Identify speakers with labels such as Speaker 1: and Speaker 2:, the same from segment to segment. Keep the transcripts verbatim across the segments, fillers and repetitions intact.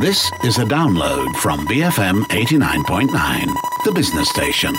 Speaker 1: This is a download from B F M eighty-nine point nine, the business station.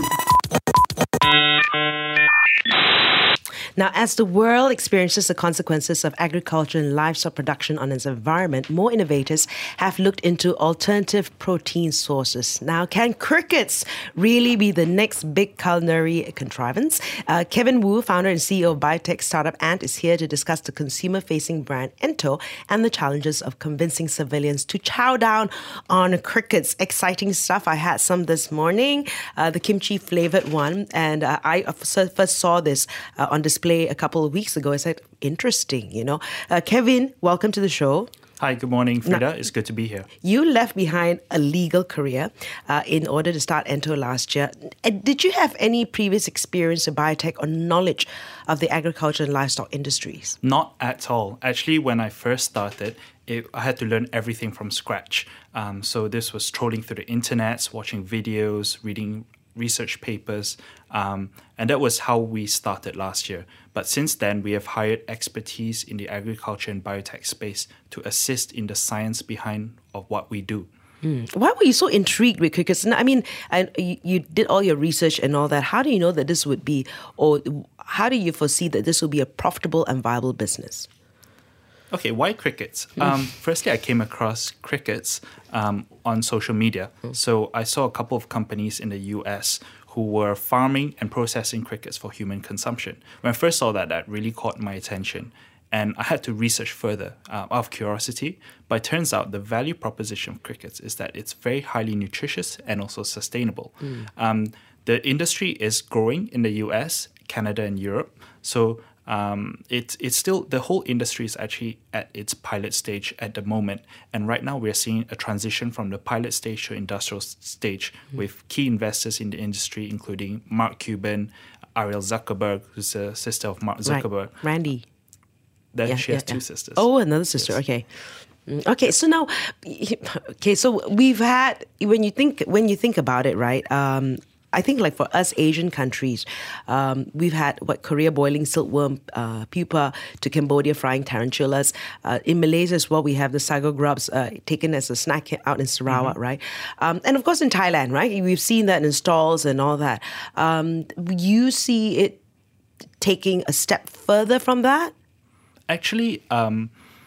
Speaker 2: Now, as the world experiences the consequences of agriculture and livestock production on its environment, more innovators have looked into alternative protein sources. Now, can crickets really be the next big culinary contrivance? Uh, Kevin Wu, founder and C E O of biotech startup Ant, is here to discuss the consumer-facing brand Ento and the challenges of convincing civilians to chow down on crickets. Exciting stuff. I had some this morning, uh, the kimchi-flavored one, and uh, I first saw this uh, on display a couple of weeks ago. I said, interesting, you know. Uh, Kevin, welcome to the show.
Speaker 3: Hi, good morning, Frida. Now, it's good to be here.
Speaker 2: You left behind a legal career uh, in order to start Ento last year. Did you have any previous experience in biotech or knowledge of the agriculture and livestock industries?
Speaker 3: Not at all. Actually, when I first started, it, I had to learn everything from scratch. Um, so this was trolling through the internet, watching videos, reading research papers, um, and that was how we started last year. But since then, we have hired expertise in the agriculture and biotech space to assist in the science behind of what we do.
Speaker 2: Mm. Why were you so intrigued with crickets? I mean, I, you, you did all your research and all that. How do you know that this would be, or how do you foresee that this will be a profitable and viable business?
Speaker 3: Okay, why crickets? Um, firstly, I came across crickets um, on social media. So I saw a couple of companies in the U S who were farming and processing crickets for human consumption. When I first saw that, that really caught my attention. And I had to research further uh, out of curiosity. But it turns out the value proposition of crickets is that it's very highly nutritious and also sustainable. Mm. Um, the industry is growing in the U S, Canada, and Europe. So Um, it's it's still, the whole industry is actually at its pilot stage at the moment. And right now we're seeing a transition from the pilot stage to industrial stage mm-hmm. with key investors in the industry, including Mark Cuban, Ariel Zuckerberg, who's the sister of Mark Zuckerberg.
Speaker 2: Right. Randy.
Speaker 3: Then
Speaker 2: yeah,
Speaker 3: she
Speaker 2: yeah,
Speaker 3: has two
Speaker 2: yeah.
Speaker 3: sisters.
Speaker 2: Oh, another sister. Yes. Okay. Okay, so now, okay, so we've had, when you think, when you think about it, right, um, I think like for us Asian countries, um, we've had what Korea boiling silkworm uh, pupa, to Cambodia frying tarantulas. Uh, in Malaysia as well, we have the sago grubs uh, taken as a snack out in Sarawak, mm-hmm. right? Um, and of course in Thailand, right? We've seen that in stalls and all that. Um, you see it taking a step further from that?
Speaker 3: Actually, um,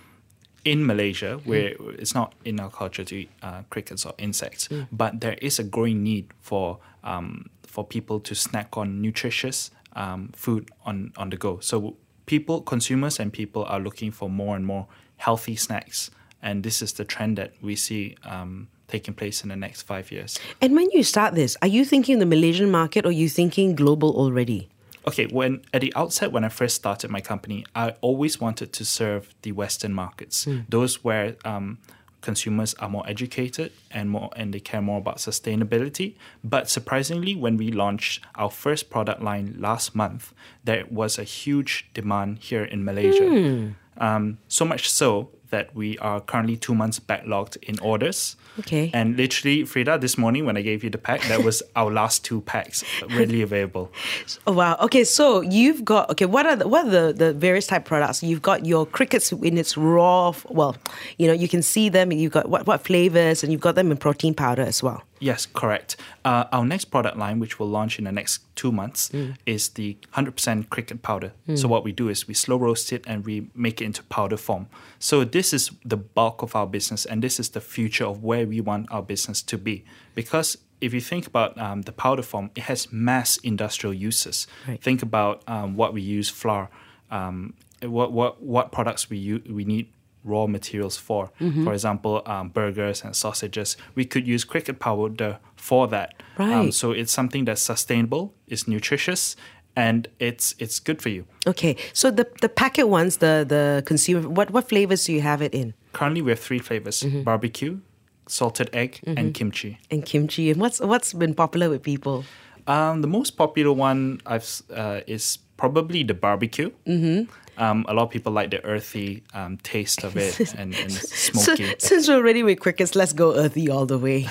Speaker 3: in Malaysia, where mm. it's not in our culture to eat uh, crickets or insects, mm. but there is a growing need for um, for people to snack on nutritious um, food on, on the go. So people, consumers and people are looking for more and more healthy snacks. And this is the trend that we see um, taking place in the next five years.
Speaker 2: And when you start this, are you thinking the Malaysian market or are you thinking global already?
Speaker 3: Okay, when at the outset, when I first started my company, I always wanted to serve the Western markets, mm. those where um, consumers are more educated and more, and they care more about sustainability. But surprisingly, when we launched our first product line last month, there was a huge demand here in Malaysia. Mm. Um, so much so that we are currently two months backlogged in orders.
Speaker 2: Okay.
Speaker 3: And literally, Frida, this morning when I gave you the pack, that was our last two packs readily available.
Speaker 2: Oh, wow. Okay, so you've got, okay, what are the, what are the, the various type products? You've got your crickets in its raw, well, you know, you can see them. You've got what, what flavors, and you've got them in protein powder as well.
Speaker 3: Yes, correct. Uh, our next product line, which will launch in the next two months, mm. is the one hundred percent cricket powder. Mm. So what we do is we slow roast it and we make it into powder form. So this is the bulk of our business, and this is the future of where we want our business to be. Because if you think about um, the powder form, it has mass industrial uses. Right. Think about um, what we use flour, um, what what what products we use, we need raw materials for. Mm-hmm. For example, um, burgers and sausages. We could use cricket powder for that.
Speaker 2: Right.
Speaker 3: Um, so it's something that's sustainable, it's nutritious, and it's it's good for you.
Speaker 2: Okay. So the the packet ones, the the consumer, what what flavors do you have it in?
Speaker 3: Currently, we have three flavors: mm-hmm. barbecue, salted egg, mm-hmm. and kimchi.
Speaker 2: And kimchi. And what's what's been popular with people?
Speaker 3: Um, the most popular one I've uh, is probably the barbecue. Mm-hmm. Um, a lot of people like the earthy um, taste of it and, and smoky.
Speaker 2: So, since we're already with crickets, let's go earthy all the way.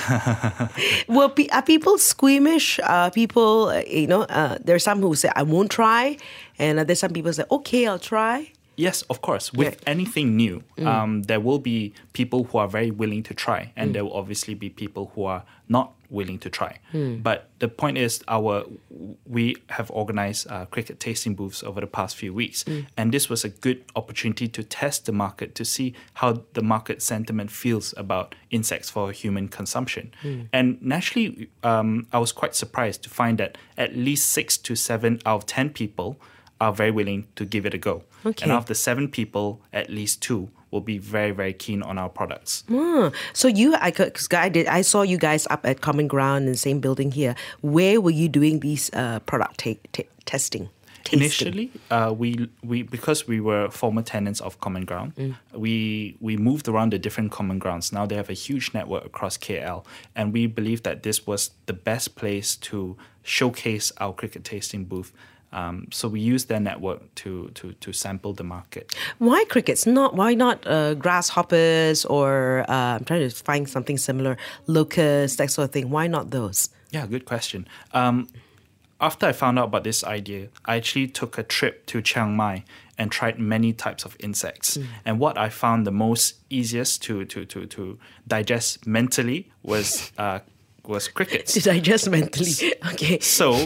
Speaker 2: Well, are people squeamish? Are people, uh, you know, uh, there are some who say, I won't try. And uh, there's some people who say, okay, I'll try.
Speaker 3: Yes, of course. With
Speaker 2: Yeah.
Speaker 3: anything new,
Speaker 2: Mm.
Speaker 3: um, there will be people who are very willing to try, and
Speaker 2: Mm.
Speaker 3: there will obviously be people who are not willing to try.
Speaker 2: Mm.
Speaker 3: But the point is, our we have organized uh, cricket tasting booths over the past few weeks,
Speaker 2: Mm.
Speaker 3: and this was a good opportunity to test the market to see how the market sentiment feels about insects for human consumption.
Speaker 2: Mm.
Speaker 3: And naturally, um, I was quite surprised to find that at least six to seven out of ten people are very willing to give it a go.
Speaker 2: Okay.
Speaker 3: And of the seven people, at least two will be very, very keen on our products.
Speaker 2: Ah, so you, I, cause I did, I saw you guys up at Common Ground in the same building here. Where were you doing these uh, product ta- ta- testing? Tasting?
Speaker 3: Initially, uh, we we because we were former tenants of Common Ground,
Speaker 2: Mm.
Speaker 3: we we moved around the different common grounds. Now they have a huge network across K L, and we believe that this was the best place to showcase our cricket tasting booth. Um, so we used their network to to to sample the market.
Speaker 2: Why crickets? Not why not uh, grasshoppers or uh, I'm trying to find something similar, locusts, that sort of thing. Why not those?
Speaker 3: Yeah, good question. Um, after I found out about this idea, I actually took a trip to Chiang Mai and tried many types of insects.
Speaker 2: Mm.
Speaker 3: And what I found the most easiest to to to, to digest mentally was uh, was crickets.
Speaker 2: To digest mentally. Okay.
Speaker 3: So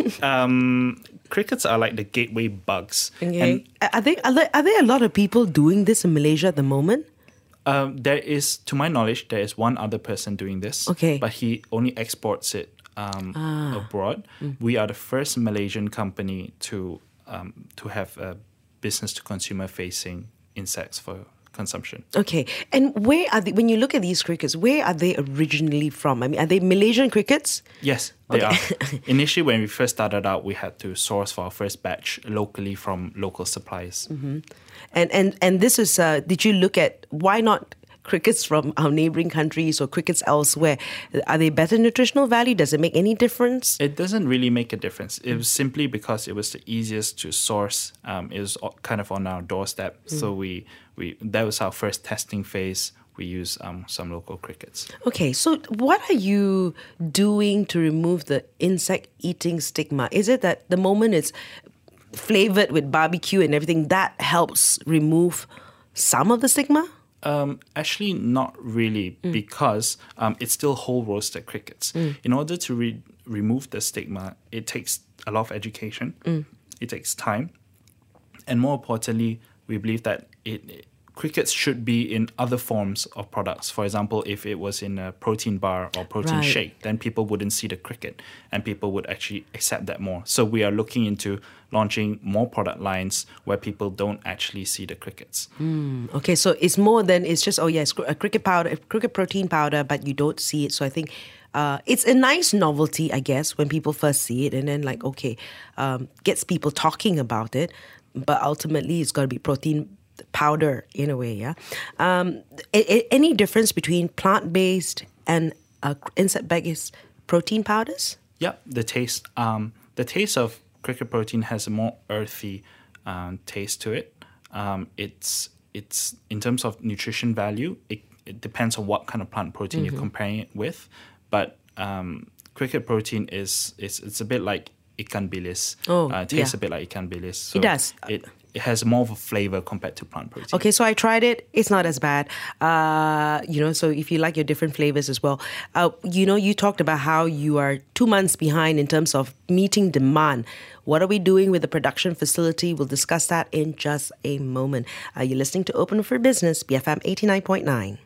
Speaker 3: um, crickets are like the gateway bugs.
Speaker 2: Okay.
Speaker 3: And
Speaker 2: Are there, are there are there a lot of people doing this in Malaysia at the moment?
Speaker 3: um, there is, to my knowledge, there is one other person doing this.
Speaker 2: Okay.
Speaker 3: But he only exports it um,
Speaker 2: Ah.
Speaker 3: abroad.
Speaker 2: Mm.
Speaker 3: We are the first Malaysian company to um, to have a business to consumer facing insects for consumption.
Speaker 2: Okay. And where are they, when you look at these crickets, where are they originally from? I mean, are they Malaysian crickets?
Speaker 3: Yes, they
Speaker 2: Okay.
Speaker 3: are. Initially, when we first started out, we had to source for our first batch locally from local suppliers.
Speaker 2: Mm-hmm. And and and this is. Uh, did you look at why not crickets from our neighboring countries or crickets elsewhere? Are they better nutritional value? Does it make any difference?
Speaker 3: It doesn't really make a difference. It was simply because it was the easiest to source. Um, it was o- kind of on our doorstep,
Speaker 2: Mm.
Speaker 3: so we we that was our first testing phase. We use um, some local crickets.
Speaker 2: Okay, so what are you doing to remove the insect eating stigma? Is it that the moment it's flavored with barbecue and everything, that helps remove some of the stigma?
Speaker 3: Um, actually, not really,
Speaker 2: Mm.
Speaker 3: because um, it's still whole roasted crickets.
Speaker 2: Mm.
Speaker 3: In order to re- remove the stigma, it takes a lot of education.
Speaker 2: Mm.
Speaker 3: It takes time, and more importantly, we believe that it crickets should be in other forms of products. For example, if it was in a protein bar or protein
Speaker 2: Right.
Speaker 3: shake, then people wouldn't see the cricket, and people would actually accept that more. So we are looking into launching more product lines where people don't actually see the crickets.
Speaker 2: Mm, okay, so it's more than it's just, oh yes, a cricket powder, cricket protein powder, but you don't see it. So I think uh, it's a nice novelty, I guess, when people first see it, and then like, okay, um, gets people talking about it. But ultimately, it's got to be protein powder in a way, yeah. Um, a- a- any difference between plant-based and uh, insect-based protein powders?
Speaker 3: Yeah, the taste. Um, the taste of cricket protein has a more earthy um, taste to it. Um, it's it's in terms of nutrition value. It, it depends on what kind of plant protein
Speaker 2: Mhm.
Speaker 3: you're comparing it with, but um, cricket protein is it's it's a bit like ikan bilis.
Speaker 2: Oh,
Speaker 3: uh, it tastes
Speaker 2: yeah.
Speaker 3: a bit like ikan bilis. So
Speaker 2: It does.
Speaker 3: It it has more of a flavor compared to plant protein.
Speaker 2: Okay, so I tried it. It's not as bad. Uh, you know, so if you like your different flavors as well. Uh, you know, you talked about how you are two months behind in terms of meeting demand. What are we doing with the production facility? We'll discuss that in just a moment. Uh, you're listening to Open for Business, B F M eighty-nine point nine.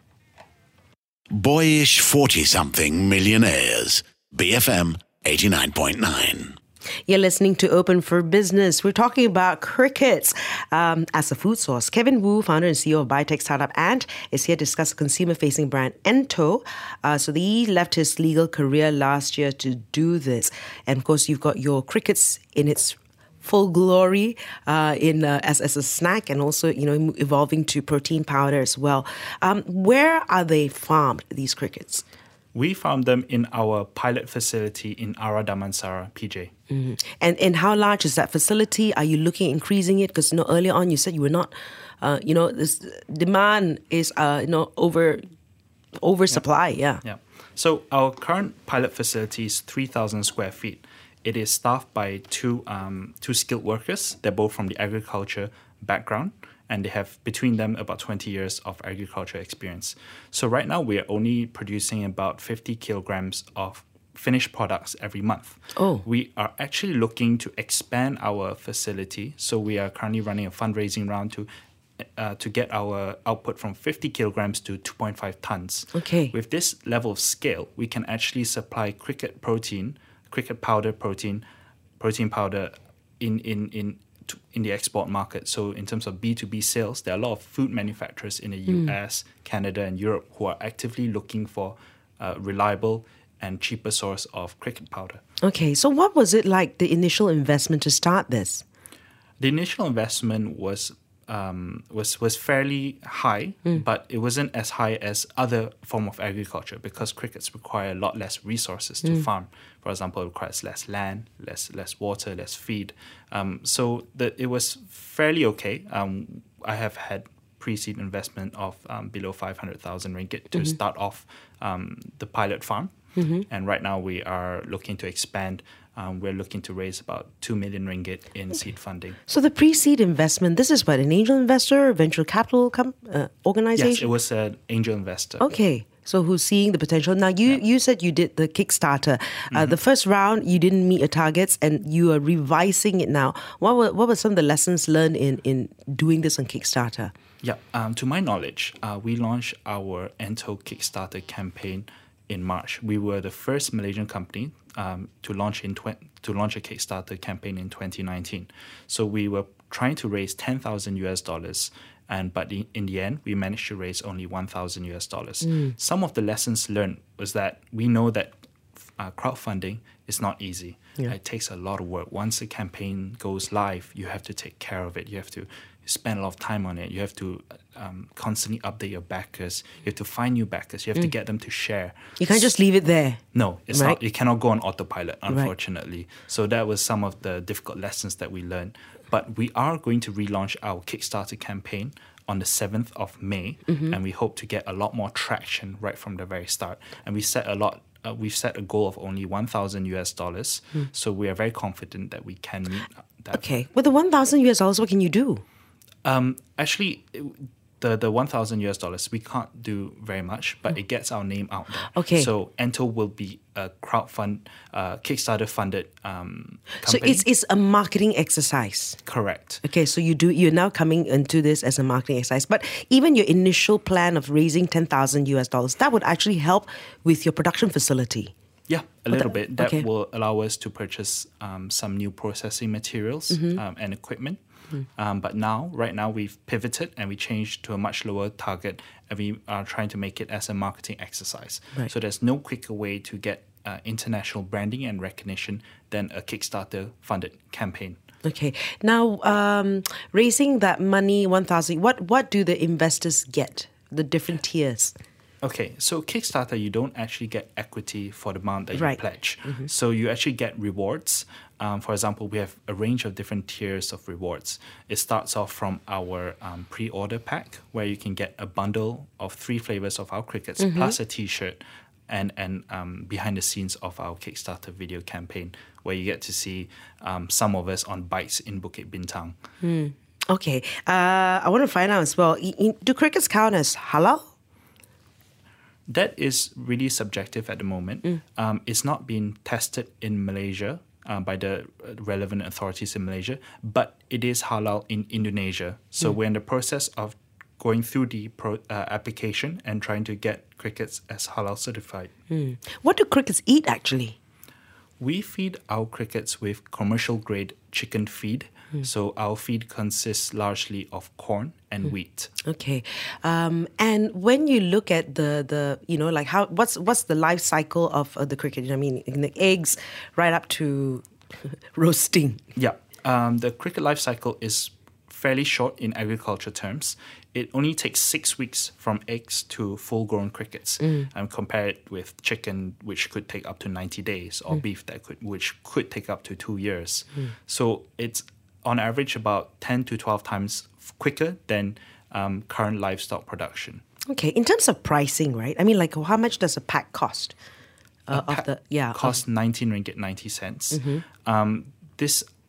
Speaker 1: Boyish forty-something millionaires. B F M eighty-nine point nine.
Speaker 2: You're listening to Open for Business. We're talking about crickets um, as a food source. Kevin Wu, founder and C E O of biotech startup Ant, is here to discuss the consumer-facing brand Ento. Uh, so he left his legal career last year to do this. And of course, you've got your crickets in its full glory uh, in uh, as, as a snack, and also, you know, evolving to protein powder as well. Um, where are they farmed, these crickets?
Speaker 3: We farmed them in our pilot facility in Ara Damansara, P J.
Speaker 2: Mm-hmm. And and how large is that facility? Are you looking at increasing it? Because, you know, earlier on you said you were not, uh, you know, this demand is, uh, you know, over oversupply. Yeah.
Speaker 3: Yeah. So our current pilot facility is three thousand square feet. It is staffed by two um, two skilled workers. They're both from the agriculture background, and they have between them about twenty years of agriculture experience. So right now we are only producing about fifty kilograms of finished products every month.
Speaker 2: Oh.
Speaker 3: We are actually looking to expand our facility. So we are currently running a fundraising round to uh, to get our output from fifty kilograms to two point five tons.
Speaker 2: Okay.
Speaker 3: With this level of scale, we can actually supply cricket protein, cricket powder protein, protein powder in in in to, in the export market. So in terms of B two B sales, there are a lot of food manufacturers in the U S, Canada, and Europe who are actively looking for uh, reliable and cheaper source of cricket powder.
Speaker 2: Okay, so what was it like, the initial investment to start this?
Speaker 3: The initial investment was um, was was fairly high, mm. but it wasn't as high as other form of agriculture because crickets require a lot less resources to mm. farm. For example, it requires less land, less less water, less feed. Um, so the, it was fairly okay. Um, I have had pre-seed investment of um, below five hundred thousand ringgit to mm-hmm. start off um, the pilot farm. Mm-hmm. And right now we are looking to expand. Um, we're looking to raise about two million ringgit in seed funding.
Speaker 2: So the pre-seed investment, this is what, an angel investor, a venture capital com- uh, organization?
Speaker 3: Yes, it was an angel investor.
Speaker 2: Okay. So who's seeing the potential? Now, you, yeah. you said you did the Kickstarter. Uh,
Speaker 3: mm-hmm.
Speaker 2: The first round, you didn't meet your targets and you are revising it now. What were, what were some of the lessons learned in, in doing this on Kickstarter?
Speaker 3: Yeah, um, to my knowledge, uh, we launched our Ento Kickstarter campaign in March. We were the first Malaysian company um, to launch in tw- to launch a Kickstarter campaign in twenty nineteen. So we were trying to raise ten thousand US dollars, and but in, in the end, we managed to raise only one thousand US dollars. Mm. Some of the lessons learned was that we know that uh, crowdfunding is not easy. Yeah. It takes a lot of work. Once a campaign goes live, you have to take care of it. You have to spend a lot of time on it. You have to um, constantly update your backers. You have to find new backers. You have mm. to get them to share.
Speaker 2: You can't just leave it there.
Speaker 3: No, it's
Speaker 2: right?
Speaker 3: not. It cannot go on autopilot, unfortunately. Right. So that was some of the difficult lessons that we learned. But we are going to relaunch our Kickstarter campaign on the seventh of May, mm-hmm. and we hope to get a lot more traction right from the very start. And we set a lot. Uh, we've set a goal of only one thousand US dollars. Mm. So we are very confident that we can meet that.
Speaker 2: Okay. With the one thousand US dollars, what can you do?
Speaker 3: Um, actually, the the one thousand US dollars, we can't do very much, but mm. it gets our name out there.
Speaker 2: Okay.
Speaker 3: So Ento will be a crowdfund, uh, Kickstarter funded um, company.
Speaker 2: So it's it's a marketing exercise.
Speaker 3: Correct.
Speaker 2: Okay, so you do you're now coming into this as a marketing exercise, but even your initial plan of raising ten thousand US dollars, that would actually help with your production facility.
Speaker 3: Yeah, a little
Speaker 2: that,
Speaker 3: bit. That
Speaker 2: okay.
Speaker 3: will allow us to purchase um, some new processing materials mm-hmm. um, and equipment. Mm. Um, but now, right now, we've pivoted and we changed to a much lower target, and we are trying to make it as a marketing exercise.
Speaker 2: Right.
Speaker 3: So there's no quicker way to get uh, international branding and recognition than a Kickstarter-funded campaign.
Speaker 2: Okay. Now, um, raising that money, one thousand, what what do the investors get? The different tiers.
Speaker 3: Okay, so Kickstarter, you don't actually get equity for the amount that you
Speaker 2: right.
Speaker 3: pledge.
Speaker 2: Mm-hmm.
Speaker 3: So you actually get rewards. Um, for example, we have a range of different tiers of rewards. It starts off from our um, pre-order pack, where you can get a bundle of three flavors of our crickets, mm-hmm. plus a T-shirt, and, and um, behind the scenes of our Kickstarter video campaign, where you get to see um, some of us on bikes in Bukit Bintang.
Speaker 2: Mm. Okay, uh, I want to find out as well, do crickets count as halal?
Speaker 3: That is really subjective at the moment. Mm. Um, it's not being tested in Malaysia uh, by the relevant authorities in Malaysia, but it is halal in Indonesia. So mm. we're in the process of going through the pro, uh, application and trying to get crickets as halal certified.
Speaker 2: Mm. What do crickets eat actually?
Speaker 3: We feed our crickets with commercial grade chicken feed. Mm. So our feed consists largely of corn and mm. wheat.
Speaker 2: Okay, um, and when you look at the, the you know like how what's what's the life cycle of uh, the cricket? I mean, in the eggs right up to roasting.
Speaker 3: Yeah, um, the cricket life cycle is fairly short in agriculture terms. It only takes six weeks from eggs to full-grown crickets, mm. and compare it with chicken, which could take up to ninety days, or mm. beef that could which could take up to two years. Mm. So it's on average about ten to twelve times quicker than um, current livestock production.
Speaker 2: Okay, in terms of pricing, right? I mean, like, how much does a pack cost? Uh,
Speaker 3: a pack
Speaker 2: of the yeah,
Speaker 3: costs
Speaker 2: of...
Speaker 3: nineteen ringgit ninety cents. Mm-hmm. Um, this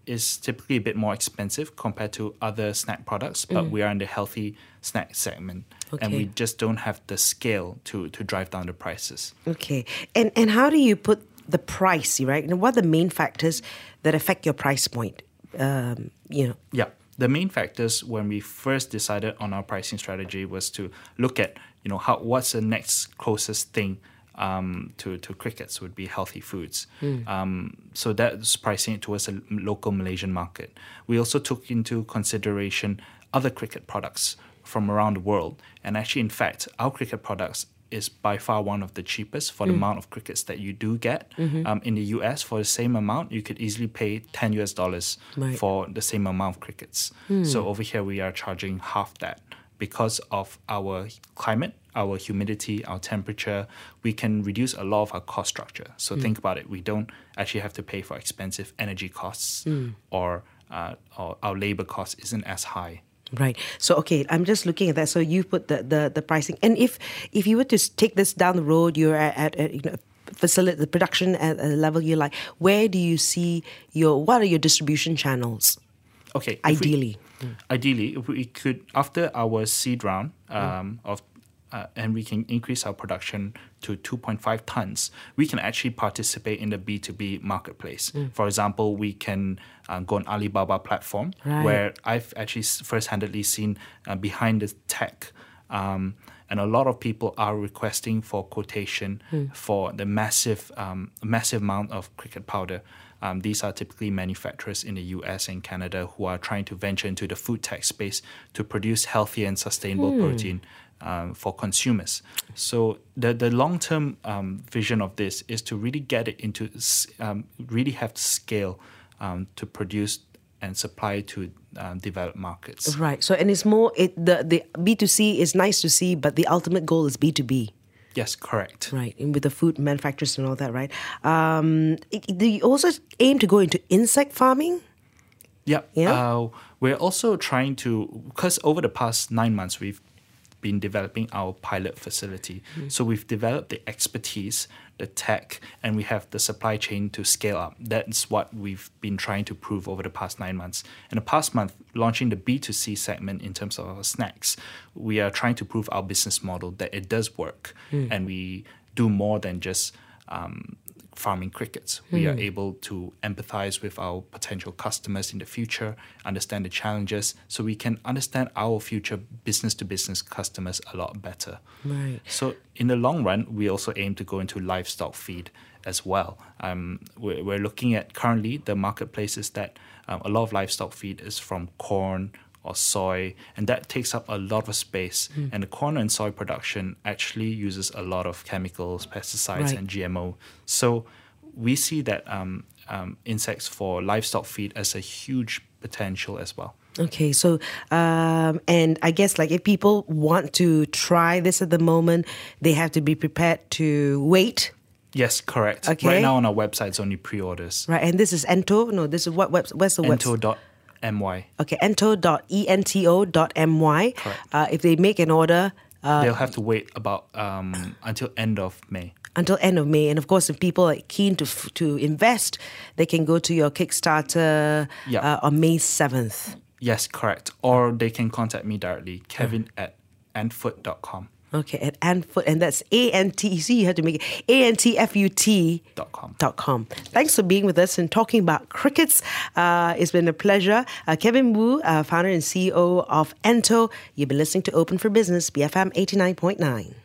Speaker 3: is typically a bit more expensive compared to other snack products, but mm. we are in the healthy snack segment. Okay. And we just don't have the scale to, to drive down the prices.
Speaker 2: Okay. And and how do you put the price, right? And what are the main factors that affect your price point? Um, you know.
Speaker 3: Yeah. The main factors when we first decided on our pricing strategy was to look at, you know, how what's the next closest thing um, to, to crickets would be healthy foods. Mm. Um, so that's pricing it towards a local Malaysian market. We also took into consideration other cricket products from around the world. And actually, in fact, our cricket products is by far one of the cheapest for the mm. amount of crickets that you do get. Mm-hmm. Um, in the U S, for the same amount, you could easily pay ten U S dollars right. for the same amount of crickets. Mm. So over here, we are charging half that. Because of our climate, our humidity, our temperature, we can reduce a lot of our cost structure. So mm. think about it. We don't actually have to pay for expensive energy costs mm. or, uh, or our labor cost isn't as high.
Speaker 2: Right. So, okay, I'm just looking at that. So you put the, the, the pricing. And if if you were to take this down the road, you're at, at, at you know, facility, the production at a level you like, where do you see your, what are your distribution channels?
Speaker 3: Okay.
Speaker 2: Ideally.
Speaker 3: We, mm. Ideally, if we could, after our seed round um, mm. of Uh, and we can increase our production to two point five tons, we can actually participate in the B two B marketplace. Mm. For example, we can uh, go on Alibaba platform, right. where I've actually first-handedly seen uh, behind the tech, um, and a lot of people are requesting for quotation mm. for the massive, um, massive amount of cricket powder. Um, these are typically manufacturers in the U S and Canada who are trying to venture into the food tech space to produce healthy and sustainable mm. protein um, for consumers. So the the long-term um, vision of this is to really get it into, um, really have scale um, to produce and supply to um, developed markets.
Speaker 2: Right. So and it's more, it the, the B two C is nice to see, but the ultimate goal is B two B.
Speaker 3: Yes, correct.
Speaker 2: Right, and with the food manufacturers and all that, right? Um, do you also aim to go into insect farming?
Speaker 3: Yep. Yeah. Uh, we're also trying to, because over the past nine months, we've been developing our pilot facility. Mm. So we've developed the expertise, the tech, and we have the supply chain to scale up. That's what we've been trying to prove over the past nine months. In the past month, launching the B two C segment in terms of our snacks, we are trying to prove our business model that it does work. Mm. And we do more than just um, farming crickets. Mm. We are able to empathize with our potential customers in the future, understand the challenges, so we can understand our future business-to-business customers a lot better.
Speaker 2: Right.
Speaker 3: So in the long run, we also aim to go into livestock feed as well. Um, we're, we're looking at currently the marketplaces that um, a lot of livestock feed is from corn or soy, and that takes up a lot of space. Mm. And the corn and soy production actually uses a lot of chemicals, pesticides, right. and G M O. So we see that um, um, insects for livestock feed as a huge potential as well.
Speaker 2: Okay, so, um, and I guess like if people want to try this at the moment, they have to be prepared to wait.
Speaker 3: Yes, correct.
Speaker 2: Okay.
Speaker 3: Right now on our website, it's only pre-orders.
Speaker 2: Right, and this is Ento? No, this is what web, where's the website?
Speaker 3: Ento. M Y.
Speaker 2: Okay, ento dot ento dot m y.
Speaker 3: Correct.
Speaker 2: Uh, if they make an order, uh,
Speaker 3: they'll have to wait about um, until end of May.
Speaker 2: Until end of May, and of course, if people are keen to to invest, they can go to your Kickstarter
Speaker 3: yeah.
Speaker 2: uh, on May seventh.
Speaker 3: Yes, correct. Or they can contact me directly, Kevin uh. at antfoot dot com.
Speaker 2: Okay, at Antfoot, and that's A N T. See, you have to make it A N T F U T
Speaker 3: dot com.
Speaker 2: Dot com. Thanks for being with us and talking about crickets. Uh, it's been a pleasure. Uh, Kevin Wu, uh, founder and C E O of Ento. You've been listening to Open for Business, B F M eighty-nine point nine.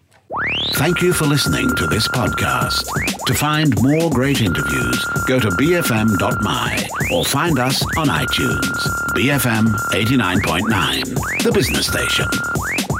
Speaker 1: Thank you for listening to this podcast. To find more great interviews, go to b f m dot m y or find us on iTunes. B F M eighty-nine point nine, the business station.